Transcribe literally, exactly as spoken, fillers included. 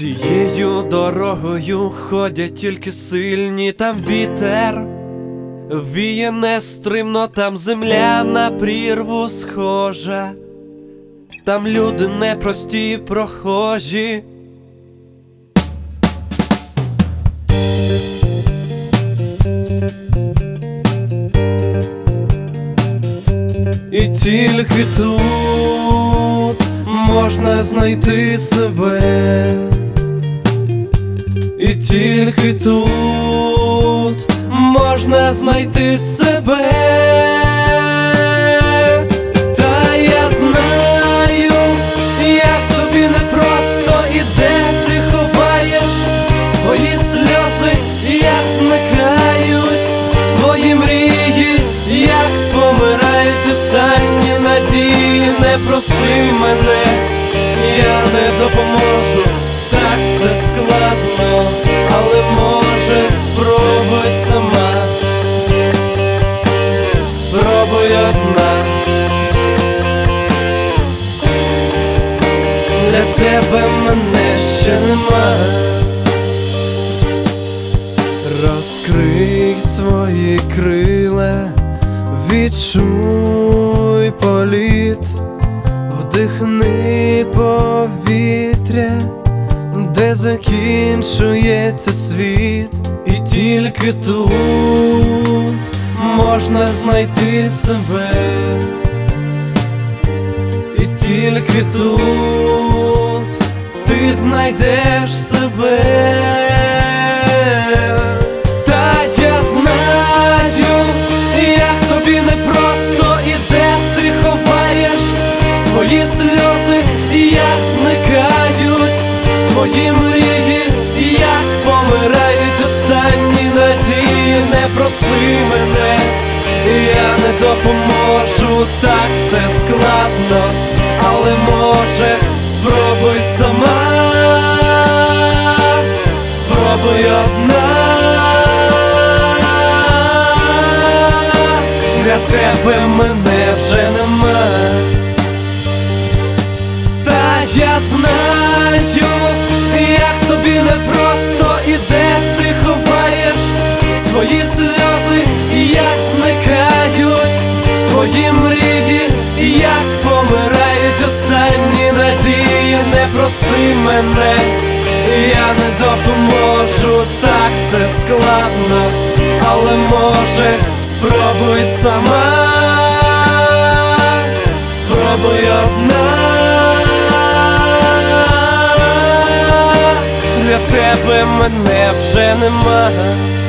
Цією дорогою ходять тільки сильні, там вітер віє нестримно, там земля на прірву схожа, там люди непрості прохожі. І тільки тут можна знайти себе, і тільки тут можна знайти себе. Та я знаю, як тобі непросто, і де ти ховаєш свої сльози, як зникають твої мрії, як помирають останні надії. Не проси мене, я не допоможу, так це складно, але може спробуй сама, спробуй одна. Для тебе мене ще нема. Розкрий свої крила, відчуй політ, вдихни повітря, де закінчується світ. І тільки тут можна знайти себе, і тільки тут ти знайдеш себе. Та я знаю, як тобі непросто, і де ти ховаєш свої сльози, як зникають твої мрії, як помирають останні надії. Не проси мене, я не допоможу, так це складно, але може спробуй сама, спробуй одна. Для тебе мене вже нема. Та я знаю, як тобі непросто, і де ти ховаєш свої сльози, як зникають твої мрії, як помирають останні надії. Не проси мене, я не допоможу, так це складно, але може спробуй сама, спробуй одна. Для тебе мене вже нема.